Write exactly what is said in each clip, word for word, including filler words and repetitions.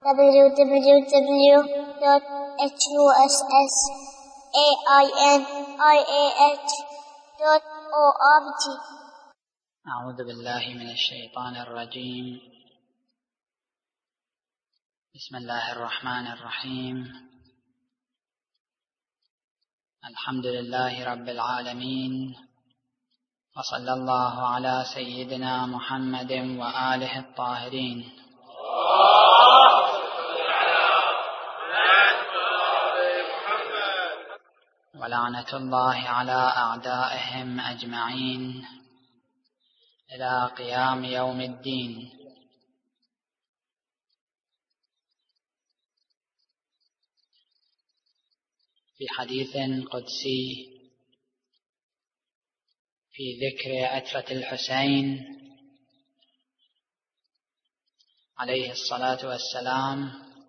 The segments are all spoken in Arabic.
w w w dot h u s s a i n i a h dot org. أعوذ بالله من الشيطان الرجيم. بسم الله الرحمن الرحيم. الحمد لله رب العالمين، وصلى الله على سيدنا محمد وآله الطاهرين. ولعنة الله على أعدائهم أجمعين إلى قيام يوم الدين. في حديث قدسي في ذكر أترة الحسين عليه الصلاة والسلام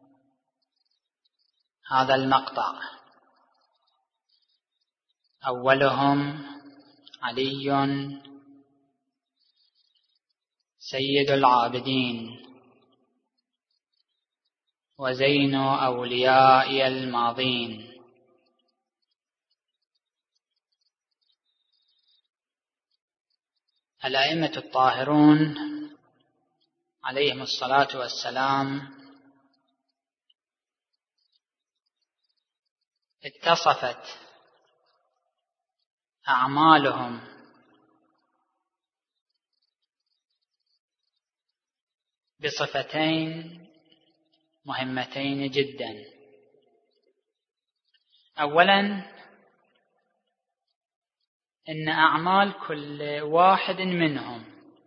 هذا المقطع: أولهم علي سيد العابدين وزين أولياء الماضين. الأئمة الطاهرون عليهم الصلاة والسلام اتصفت أعمالهم بصفتين مهمتين جدا. أولا، إن أعمال كل واحد منهم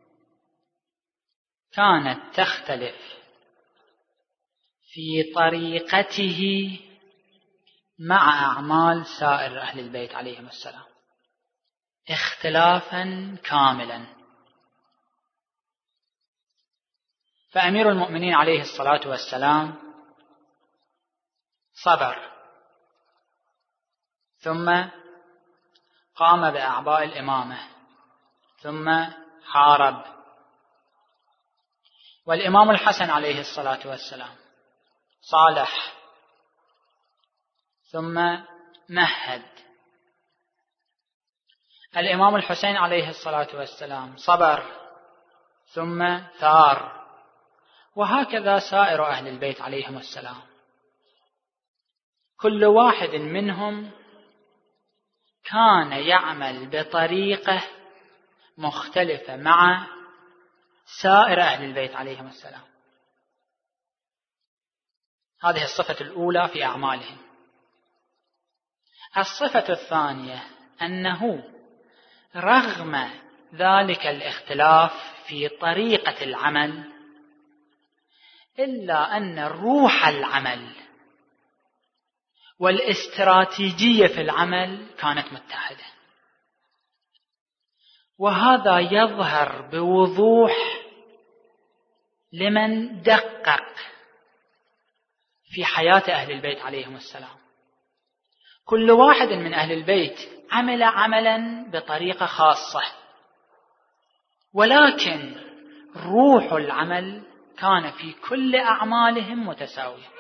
كانت تختلف في طريقته مع أعمال سائر أهل البيت عليهم السلام اختلافا كاملا. فأمير المؤمنين عليه الصلاة والسلام صبر، ثم قام بأعباء الإمامة، ثم حارب. والإمام الحسن عليه الصلاة والسلام صالح، ثم مهد. الإمام الحسين عليه الصلاة والسلام صبر، ثم ثار. وهكذا سائر أهل البيت عليهم السلام، كل واحد منهم كان يعمل بطريقة مختلفة مع سائر أهل البيت عليهم السلام. هذه الصفة الأولى في أعمالهم. الصفة الثانية أنه رغم ذلك الاختلاف في طريقة العمل، إلا أن روح العمل والاستراتيجية في العمل كانت متحدة. وهذا يظهر بوضوح لمن دقق في حياة أهل البيت عليهم السلام. كل واحد من أهل البيت عمل عملا بطريقة خاصة، ولكن روح العمل كان في كل أعمالهم متساوية.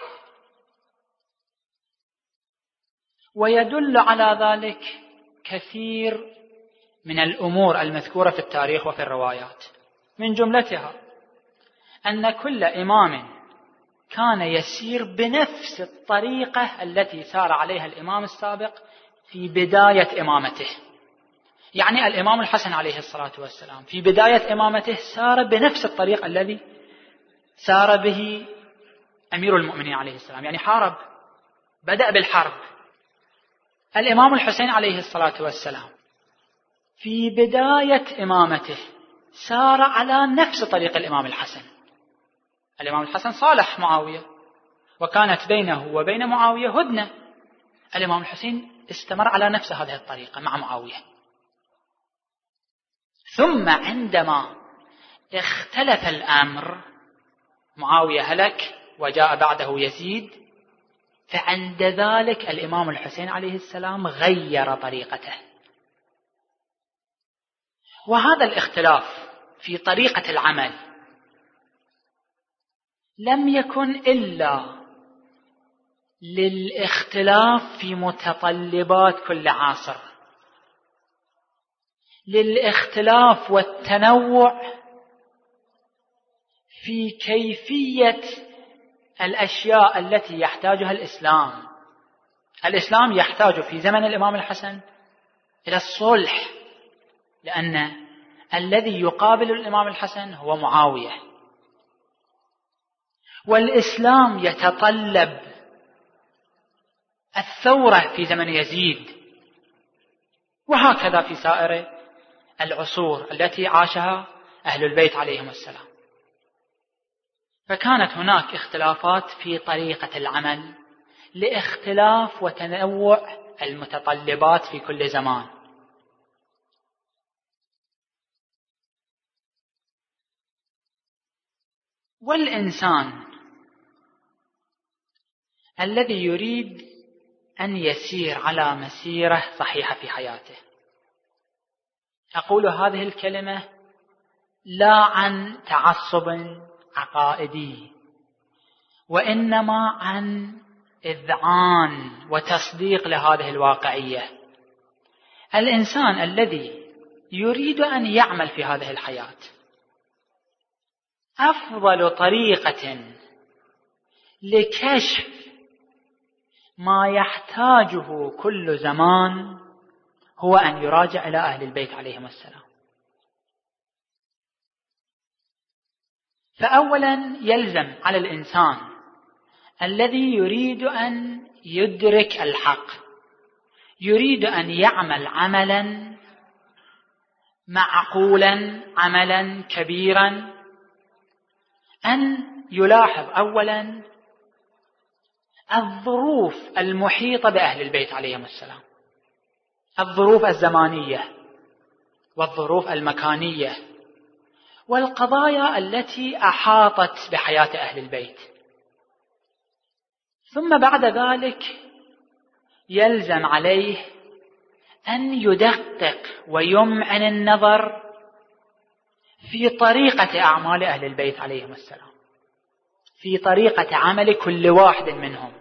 ويدل على ذلك كثير من الأمور المذكورة في التاريخ وفي الروايات، من جملتها أن كل إمام كان يسير بنفس الطريقة التي سار عليها الإمام السابق في بداية إمامته. يعني الإمام الحسن عليه الصلاة والسلام في بداية إمامته سار بنفس الطريق الذي سار به أمير المؤمنين عليه السلام، يعني حارب، بدأ بالحرب. الإمام الحسين عليه الصلاة والسلام في بداية إمامته سار على نفس طريق الإمام الحسن. الإمام الحسن صالح معاوية، وكانت بينه وبين معاوية هدنة. الإمام الحسين استمر على نفس هذه الطريقة مع معاوية. ثم عندما اختلف الأمر، معاوية هلك وجاء بعده يزيد، فعند ذلك الإمام الحسين عليه السلام غير طريقته. وهذا الاختلاف في طريقة العمل لم يكن إلا للاختلاف في متطلبات كل عصر، للاختلاف والتنوع في كيفية الأشياء التي يحتاجها الإسلام. الإسلام يحتاج في زمن الإمام الحسن إلى الصلح، لأن الذي يقابل الإمام الحسن هو معاوية، والإسلام يتطلب الثورة في زمن يزيد، وهكذا في سائر العصور التي عاشها أهل البيت عليهم السلام. فكانت هناك اختلافات في طريقة العمل لاختلاف وتنوع المتطلبات في كل زمان. والإنسان الذي يريد أن يسير على مسيرة صحيحة في حياته، أقول هذه الكلمة لا عن تعصب عقائدي، وإنما عن إذعان وتصديق لهذه الواقعية. الإنسان الذي يريد أن يعمل في هذه الحياة، أفضل طريقة لكشف ما يحتاجه كل زمان هو أن يراجع إلى أهل البيت عليهم السلام. فأولا يلزم على الإنسان الذي يريد أن يدرك الحق، يريد أن يعمل عملا معقولا، عملا كبيرا، أن يلاحظ أولا الظروف المحيطة بأهل البيت عليهم السلام، الظروف الزمانية والظروف المكانية والقضايا التي أحاطت بحياة أهل البيت. ثم بعد ذلك يلزم عليه أن يدقق ويمعن النظر في طريقة أعمال أهل البيت عليهم السلام، في طريقة عمل كل واحد منهم.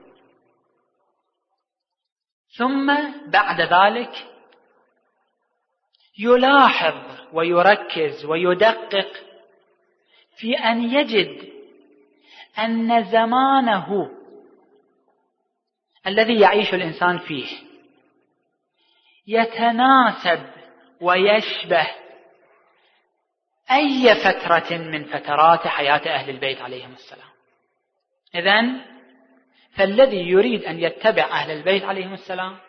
ثم بعد ذلك يلاحظ ويركز ويدقق في أن يجد أن زمانه الذي يعيش الإنسان فيه يتناسب ويشبه أي فترة من فترات حياة أهل البيت عليهم السلام. إذن فالذي يريد أن يتبع أهل البيت عليهم السلام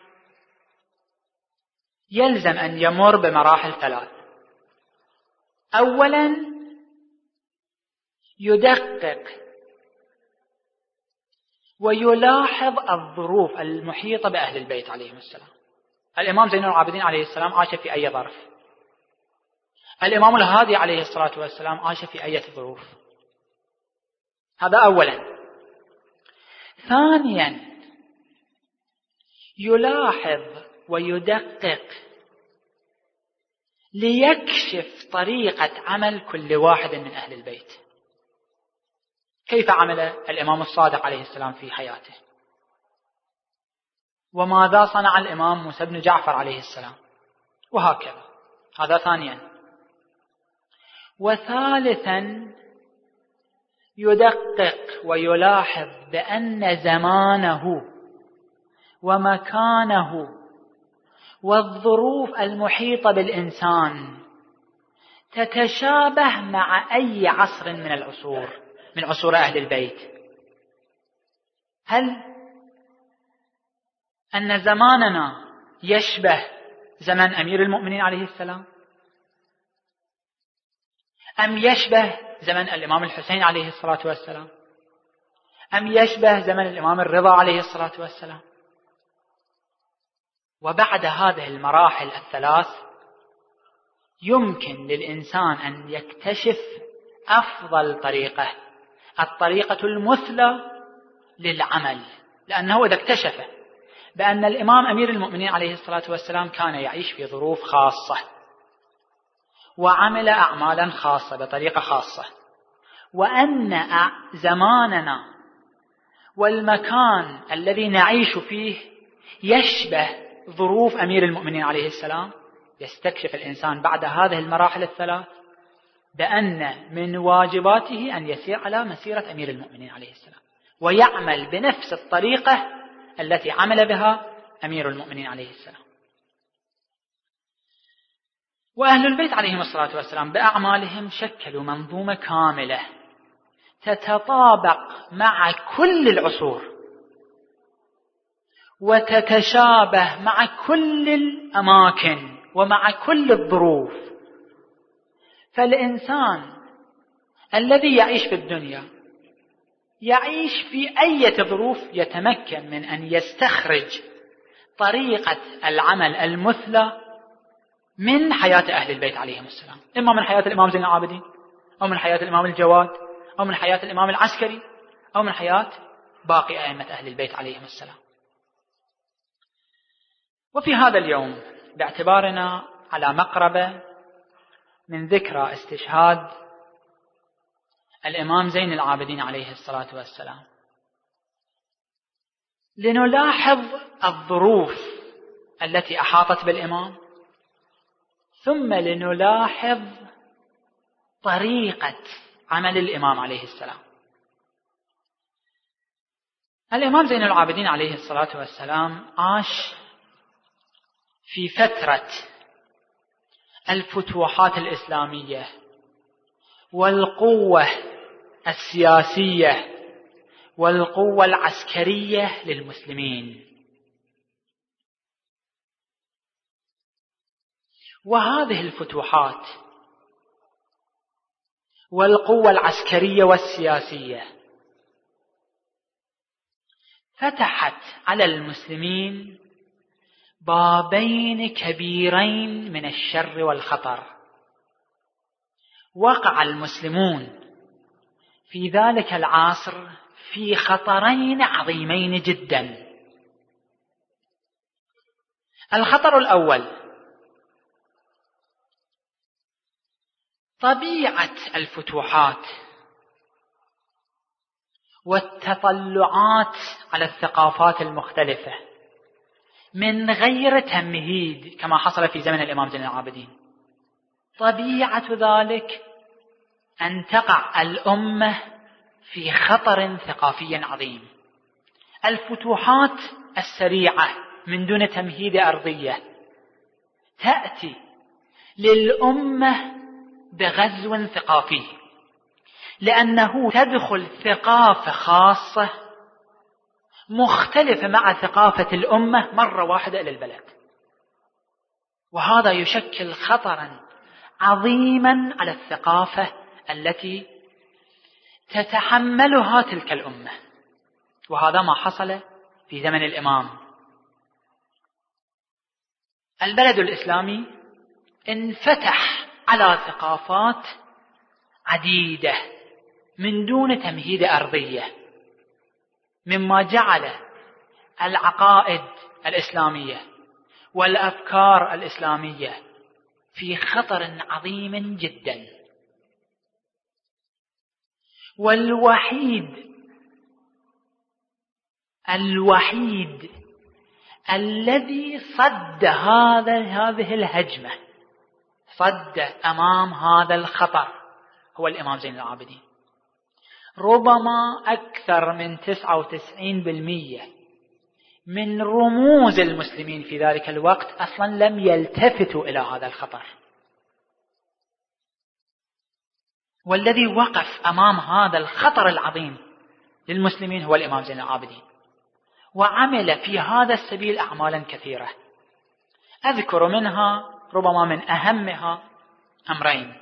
يلزم أن يمر بمراحل ثلاث. أولا يدقق ويلاحظ الظروف المحيطة بأهل البيت عليهم السلام. الإمام زين العابدين عليه السلام عاش في أي ظرف؟ الإمام الهادي عليه الصلاة والسلام عاش في أي ظروف؟ هذا أولا. ثانيا يلاحظ ويدقق ليكشف طريقة عمل كل واحد من أهل البيت. كيف عمل الإمام الصادق عليه السلام في حياته؟ وماذا صنع الإمام موسى بن جعفر عليه السلام؟ وهكذا. هذا ثانيا. وثالثا يدقق ويلاحظ بأن زمانه ومكانه والظروف المحيطة بالإنسان تتشابه مع أي عصر من العصور من عصور أهل البيت. هل أن زماننا يشبه زمن أمير المؤمنين عليه السلام؟ أم يشبه زمن الإمام الحسين عليه الصلاة والسلام؟ أم يشبه زمن الإمام الرضا عليه الصلاة والسلام؟ وبعد هذه المراحل الثلاث يمكن للإنسان أن يكتشف أفضل طريقة، الطريقة المثلى للعمل. لأنه إذا اكتشف بأن الإمام أمير المؤمنين عليه الصلاة والسلام كان يعيش في ظروف خاصة وعمل أعمالا خاصة بطريقة خاصة، وأن زماننا والمكان الذي نعيش فيه يشبه ظروف أمير المؤمنين عليه السلام، يستكشف الإنسان بعد هذه المراحل الثلاث بأن من واجباته أن يسير على مسيرة أمير المؤمنين عليه السلام، ويعمل بنفس الطريقة التي عمل بها أمير المؤمنين عليه السلام. وأهل البيت عليهم الصلاة والسلام بأعمالهم شكلوا منظومة كاملة تتطابق مع كل العصور وتتشابه مع كل الأماكن ومع كل الظروف. فالإنسان الذي يعيش في الدنيا يعيش في أي ظروف يتمكن من أن يستخرج طريقة العمل المثلى من حياة أهل البيت عليهم السلام، إما من حياة الإمام زين العابدين، أو من حياة الإمام الجواد، أو من حياة الإمام العسكري، أو من حياة باقي أئمة أهل البيت عليهم السلام. وفي هذا اليوم باعتبارنا على مقربة من ذكرى استشهاد الإمام زين العابدين عليه الصلاة والسلام، لنلاحظ الظروف التي أحاطت بالإمام، ثم لنلاحظ طريقة عمل الإمام عليه السلام. الإمام زين العابدين عليه الصلاة والسلام عاش في فترة الفتوحات الإسلامية والقوة السياسية والقوة العسكرية للمسلمين. وهذه الفتوحات والقوة العسكرية والسياسية فتحت على المسلمين بابين كبيرين من الشر والخطر. وقع المسلمون في ذلك العصر في خطرين عظيمين جدا. الخطر الأول طبيعة الفتوحات والتطلعات على الثقافات المختلفة من غير تمهيد كما حصل في زمن الإمام زين العابدين. طبيعة ذلك أن تقع الأمة في خطر ثقافي عظيم. الفتوحات السريعة من دون تمهيد أرضية تأتي للأمة بغزو ثقافي، لأنه تدخل ثقافة خاصة مختلفة مع ثقافة الأمة مرة واحدة إلى البلد، وهذا يشكل خطرا عظيما على الثقافة التي تتحملها تلك الأمة. وهذا ما حصل في زمن الإمام. البلد الإسلامي انفتح على ثقافات عديدة من دون تمهيد أرضية، مما جعل العقائد الإسلامية والأفكار الإسلامية في خطر عظيم جدا. والوحيد الوحيد الذي صد هذا هذه الهجمة، صد أمام هذا الخطر، هو الإمام زين العابدين. ربما أكثر من تسعة وتسعين بالمئة من رموز المسلمين في ذلك الوقت أصلا لم يلتفتوا إلى هذا الخطر. والذي وقف أمام هذا الخطر العظيم للمسلمين هو الإمام زين العابدين، وعمل في هذا السبيل أعمالا كثيرة. أذكر منها ربما من أهمها أمرين.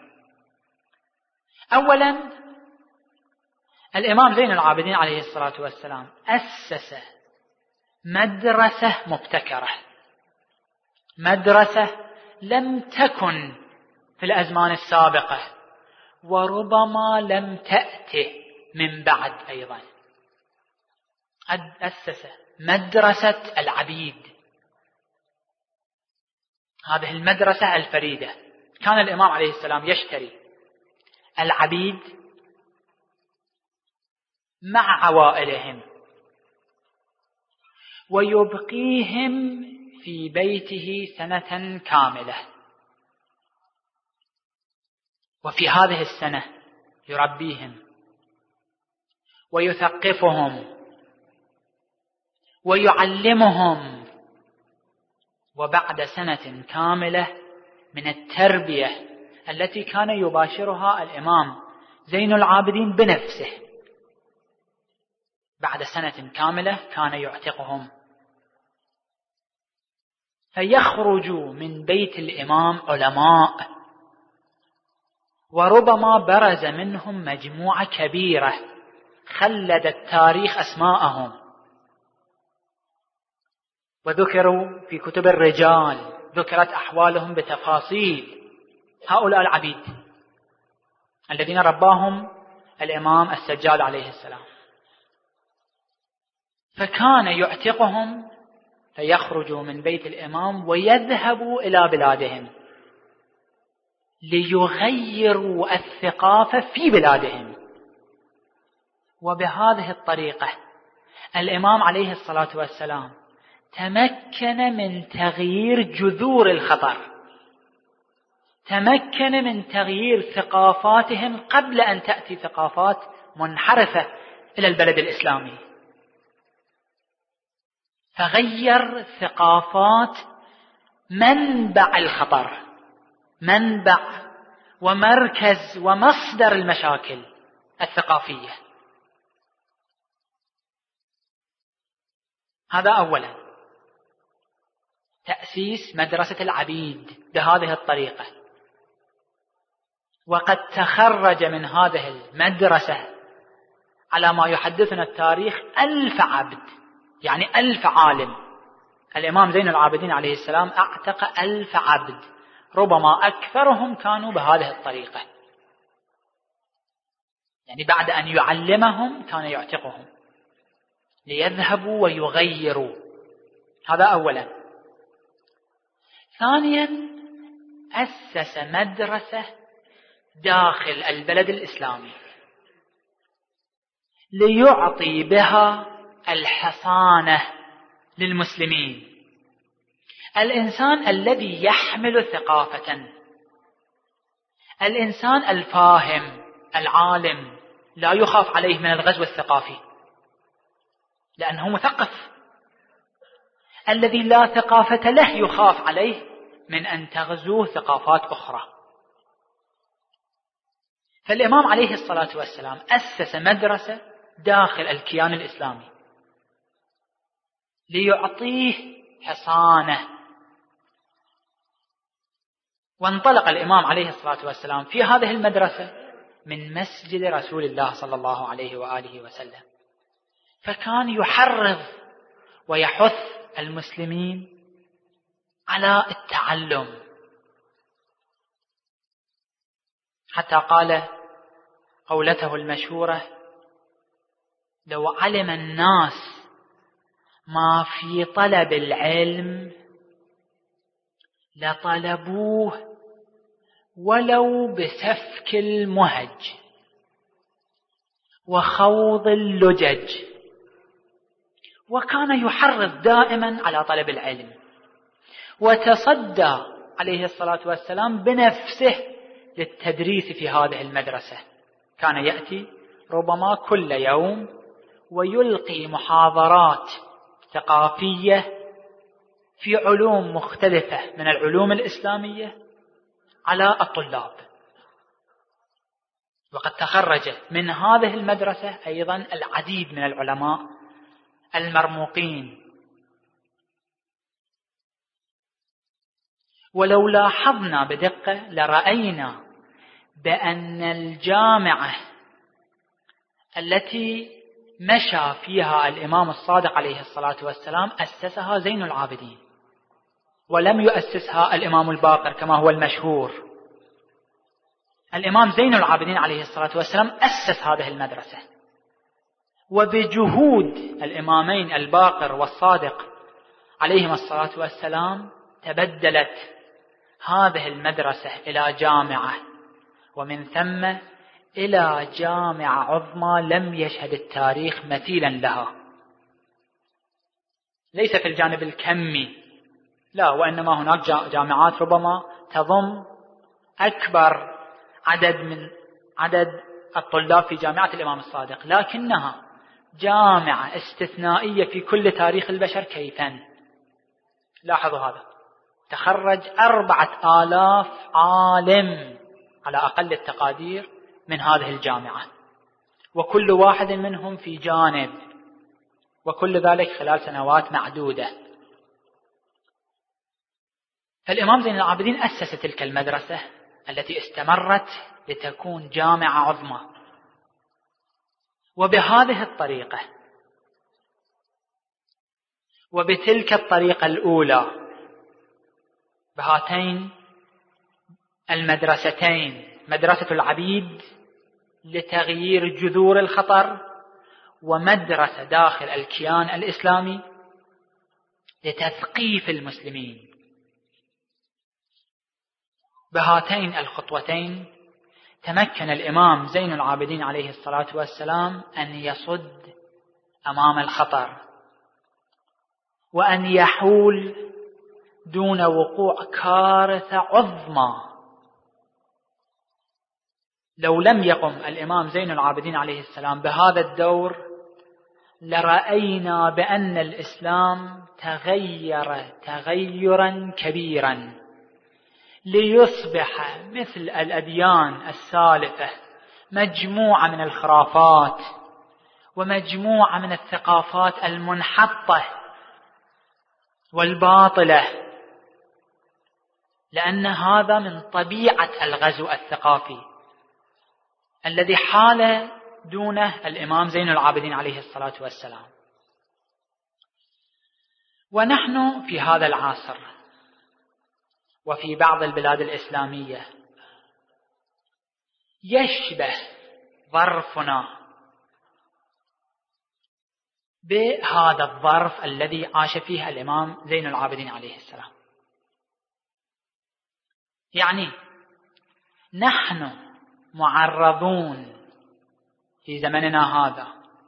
أولا، الإمام زين العابدين عليه الصلاة والسلام أسس مدرسة مبتكرة، مدرسة لم تكن في الأزمان السابقة وربما لم تأتي من بعد أيضا. أسس مدرسة العبيد. هذه المدرسة الفريدة كان الإمام عليه السلام يشتري العبيد مع عوائلهم ويبقيهم في بيته سنة كاملة، وفي هذه السنة يربيهم ويثقفهم ويعلمهم، وبعد سنة كاملة من التربية التي كان يباشرها الإمام زين العابدين بنفسه، بعد سنة كاملة كان يعتقهم، فيخرج من بيت الإمام علماء، وربما برز منهم مجموعة كبيرة خلد التاريخ أسماءهم وذكروا في كتب الرجال، ذكرت أحوالهم بتفاصيل. هؤلاء العبيد الذين رباهم الإمام السجاد عليه السلام، فكان يعتقهم فيخرجوا من بيت الإمام ويذهبوا إلى بلادهم ليغيروا الثقافة في بلادهم. وبهذه الطريقة الإمام عليه الصلاة والسلام تمكن من تغيير جذور الخطر، تمكن من تغيير ثقافاتهم قبل أن تأتي ثقافات منحرفة إلى البلد الإسلامي، فغير ثقافات منبع الخطر، منبع ومركز ومصدر المشاكل الثقافية. هذا أولا، تأسيس مدرسة العبيد بهذه الطريقة. وقد تخرج من هذه المدرسة على ما يحدثنا التاريخ ألف عبد، يعني ألف عالم. الإمام زين العابدين عليه السلام أعتق ألف عبد، ربما أكثرهم كانوا بهذه الطريقة، يعني بعد أن يعلمهم كان يعتقهم ليذهبوا ويغيروا. هذا أولا. ثانيا، أسس مدرسة داخل البلد الإسلامي ليعطي بها الحصانة للمسلمين. الإنسان الذي يحمل ثقافة، الإنسان الفاهم العالم لا يخاف عليه من الغزو الثقافي لأنه مثقف. الذي لا ثقافة له يخاف عليه من أن تغزوه ثقافات أخرى. فالإمام عليه الصلاة والسلام أسس مدرسة داخل الكيان الإسلامي ليعطيه حصانة. وانطلق الإمام عليه الصلاة والسلام في هذه المدرسة من مسجد رسول الله صلى الله عليه وآله وسلم، فكان يحرض ويحث المسلمين على التعلم، حتى قال قولته المشهورة: لو علم الناس ما في طلب العلم لطلبوه ولو بسفك المهج وخوض اللجج. وكان يحرض دائما على طلب العلم، وتصدى عليه الصلاة والسلام بنفسه للتدريس في هذه المدرسة. كان يأتي ربما كل يوم ويلقي محاضرات ثقافية في علوم مختلفة من العلوم الإسلامية على الطلاب. وقد تخرج من هذه المدرسة أيضا العديد من العلماء المرموقين. ولو لاحظنا بدقة لرأينا بأن الجامعة التي مشى فيها الإمام الصادق عليه الصلاة والسلام أسسها زين العابدين، ولم يؤسسها الإمام الباقر كما هو المشهور. الإمام زين العابدين عليه الصلاة والسلام أسس هذه المدرسة، وبجهود الإمامين الباقر والصادق عليهما الصلاة والسلام تبدلت هذه المدرسة إلى جامعة، ومن ثم إلى جامعة عظمى لم يشهد التاريخ مثيلا لها، ليس في الجانب الكمي لا، وإنما هناك جامعات ربما تضم أكبر عدد من عدد الطلاب في جامعة الإمام الصادق، لكنها جامعة استثنائية في كل تاريخ البشر. كيفاً؟ لاحظوا هذا، تخرج أربعة آلاف عالم على أقل التقادير من هذه الجامعة، وكل واحد منهم في جانب، وكل ذلك خلال سنوات معدودة. فالإمام زين العابدين أسس تلك المدرسة التي استمرت لتكون جامعة عظمى، وبهذه الطريقة وبتلك الطريقة الأولى، بهاتين المدرستين، مدرسة العبيد لتغيير جذور الخطر، ومدرسة داخل الكيان الإسلامي لتثقيف المسلمين، بهاتين الخطوتين تمكن الإمام زين العابدين عليه الصلاة والسلام أن يصد أمام الخطر، وأن يحول دون وقوع كارثة عظمى. لو لم يقم الإمام زين العابدين عليه السلام بهذا الدور لرأينا بأن الإسلام تغير تغيرا كبيرا ليصبح مثل الأديان السالفة مجموعة من الخرافات ومجموعة من الثقافات المنحطة والباطلة، لأن هذا من طبيعة الغزو الثقافي الذي حال دونه الإمام زين العابدين عليه الصلاة والسلام. ونحن في هذا العصر وفي بعض البلاد الإسلامية يشبه ظرفنا بهذا الظرف الذي عاش فيه الإمام زين العابدين عليه السلام. يعني نحن معرضون في زمننا هذا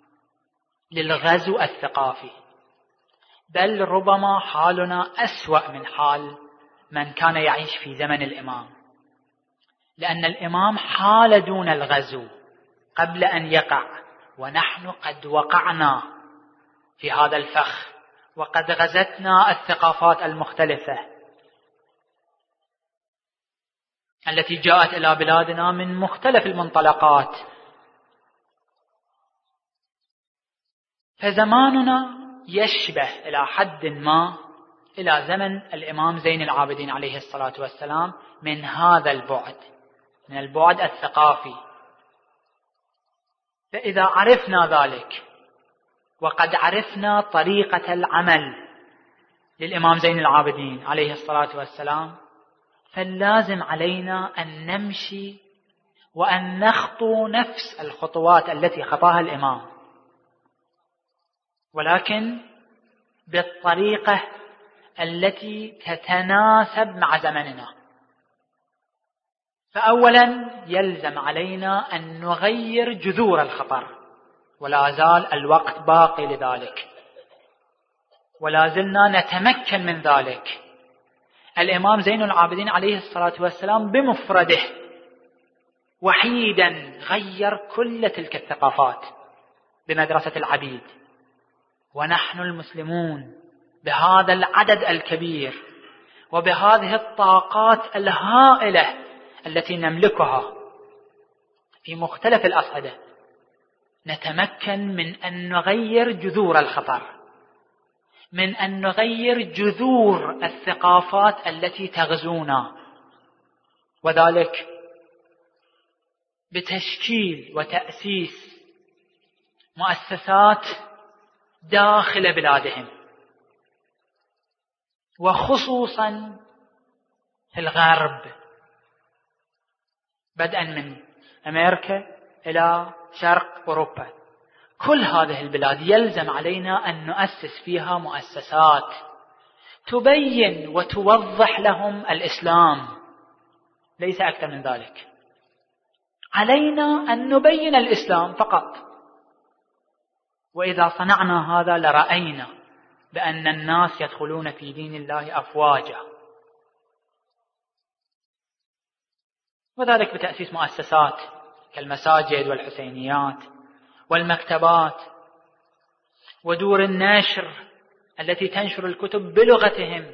للغزو الثقافي، بل ربما حالنا أسوأ من حال من كان يعيش في زمن الإمام، لأن الإمام حال دون الغزو قبل أن يقع، ونحن قد وقعنا في هذا الفخ وقد غزتنا الثقافات المختلفة التي جاءت إلى بلادنا من مختلف المنطلقات. فزماننا يشبه إلى حد ما إلى زمن الإمام زين العابدين عليه الصلاة والسلام من هذا البعد، من البعد الثقافي. فإذا عرفنا ذلك وقد عرفنا طريقة العمل للإمام زين العابدين عليه الصلاة والسلام، فاللازم علينا أن نمشي وأن نخطو نفس الخطوات التي خطاها الإمام، ولكن بالطريقة التي تتناسب مع زمننا. فأولا يلزم علينا أن نغير جذور الخطر، ولا زال الوقت باقي لذلك، ولا زلنا نتمكن من ذلك. الإمام زين العابدين عليه الصلاة والسلام بمفرده وحيدا غير كل تلك الثقافات بمدرسة العبيد، ونحن المسلمون بهذا العدد الكبير وبهذه الطاقات الهائلة التي نملكها في مختلف الأصعدة نتمكن من أن نغير جذور الخطر، من أن نغير جذور الثقافات التي تغزونا، وذلك بتشكيل وتأسيس مؤسسات داخل بلادهم، وخصوصا في الغرب بدءا من أمريكا إلى شرق أوروبا. كل هذه البلاد يلزم علينا أن نؤسس فيها مؤسسات تبين وتوضح لهم الإسلام، ليس أكثر من ذلك. علينا أن نبين الإسلام فقط، وإذا صنعنا هذا لرأينا بأن الناس يدخلون في دين الله أفواجا، وذلك بتأسيس مؤسسات كالمساجد والحسينيات والمكتبات ودور النشر التي تنشر الكتب بلغتهم.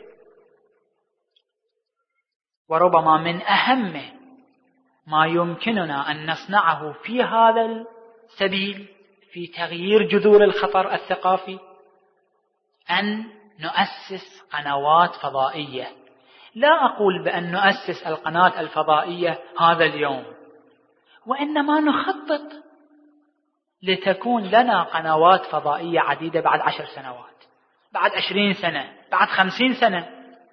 وربما من أهم ما يمكننا أن نصنعه في هذا السبيل في تغيير جذور الخطر الثقافي أن نؤسس قنوات فضائية. لا أقول بأن نؤسس القناة الفضائية هذا اليوم، وإنما نخطط لتكون لنا قنوات فضائية عديدة بعد عشر سنوات، بعد عشرين سنة، بعد خمسين سنة.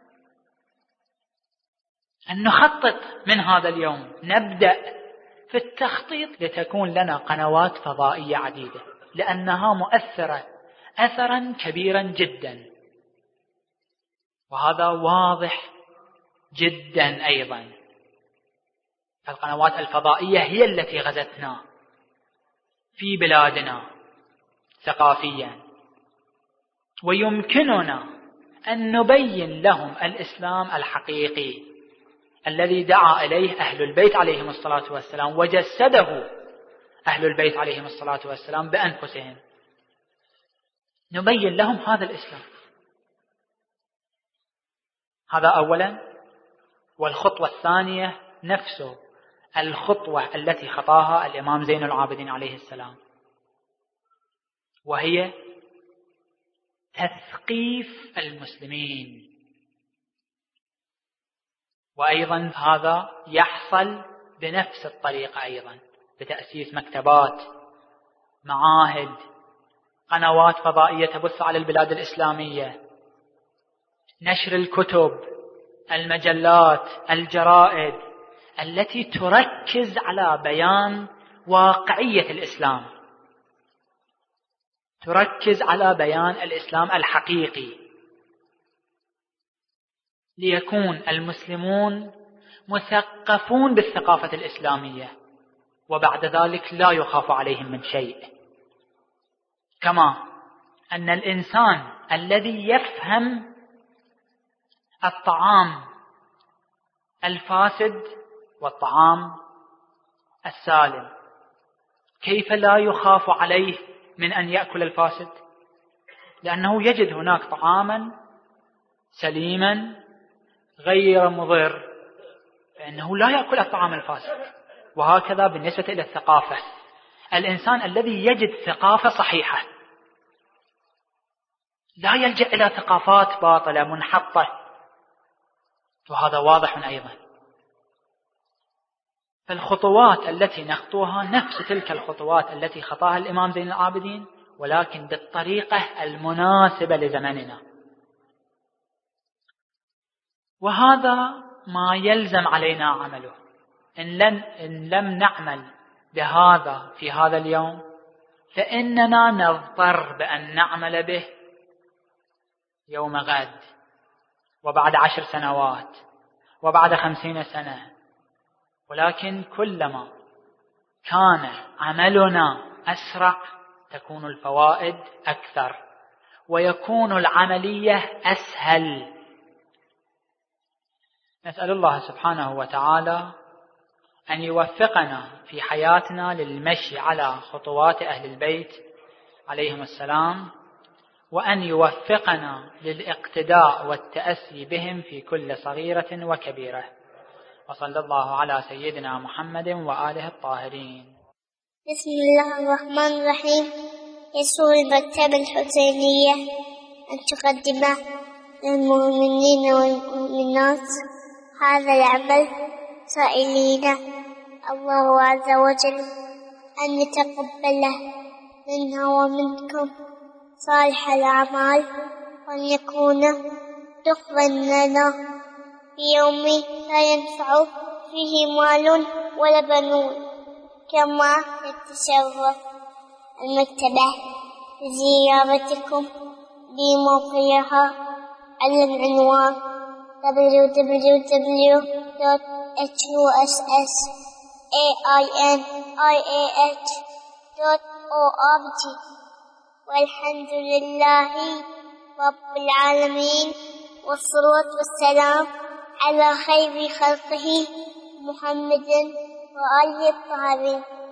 أن نخطط من هذا اليوم، نبدأ في التخطيط لتكون لنا قنوات فضائية عديدة، لأنها مؤثرة أثرا كبيرا جدا، وهذا واضح جدا. أيضا القنوات الفضائية هي التي غزتنا في بلادنا ثقافيا، ويمكننا أن نبين لهم الإسلام الحقيقي الذي دعا إليه أهل البيت عليهم الصلاة والسلام وجسده أهل البيت عليهم الصلاة والسلام بأنفسهم. نبين لهم هذا الإسلام، هذا أولا. والخطوة الثانية نفسه الخطوة التي خطاها الإمام زين العابدين عليه السلام، وهي تثقيف المسلمين. وأيضا هذا يحصل بنفس الطريقة أيضا بتأسيس مكتبات، معاهد، قنوات فضائية تبث على البلاد الإسلامية، نشر الكتب، المجلات، الجرائد التي تركز على بيان واقعية الإسلام، تركز على بيان الإسلام الحقيقي، ليكون المسلمون مثقفون بالثقافة الإسلامية، وبعد ذلك لا يخاف عليهم من شيء. كما أن الإنسان الذي يفهم الطعام الفاسد والطعام السالم كيف لا يخاف عليه من أن يأكل الفاسد؟ لأنه يجد هناك طعاما سليما غير مضر، فإنه لا يأكل الطعام الفاسد. وهكذا بالنسبة إلى الثقافة، الإنسان الذي يجد ثقافة صحيحة لا يلجأ إلى ثقافات باطلة منحطة، وهذا واضح أيضا. فالخطوات التي نخطوها نفس تلك الخطوات التي خطاها الإمام زين العابدين، ولكن بالطريقة المناسبة لزمننا. وهذا ما يلزم علينا عمله. إن, لن إن لم نعمل بهذا في هذا اليوم فإننا نضطر بأن نعمل به يوم غد، وبعد عشر سنوات، وبعد خمسين سنة. ولكن كلما كان عملنا أسرع تكون الفوائد أكثر، ويكون العملية أسهل. نسأل الله سبحانه وتعالى أن يوفقنا في حياتنا للمشي على خطوات أهل البيت عليهم السلام، وأن يوفقنا للاقتداء والتأسي بهم في كل صغيرة وكبيرة. وصلى الله على سيدنا محمد وآله الطاهرين. بسم الله الرحمن الرحيم. يسر المكتبة الحسينية أن تقدم للمؤمنين والمؤمنات هذا العمل، سائلين الله عز وجل أن يتقبله منا ومنكم صالح الأعمال، وأن يكون دخلا لنا في يوم لا ينفع فيه مال ولا بنون. كما يتشرف المكتبة بزيارتكم بموقعها على العنوان دبليو دبليو دبليو دوت اتش يو اس اس A I N I A H dot org. والحمد لله رب العالمين، والصلاة والسلام على خير خلقه محمد وآله الطاهرين.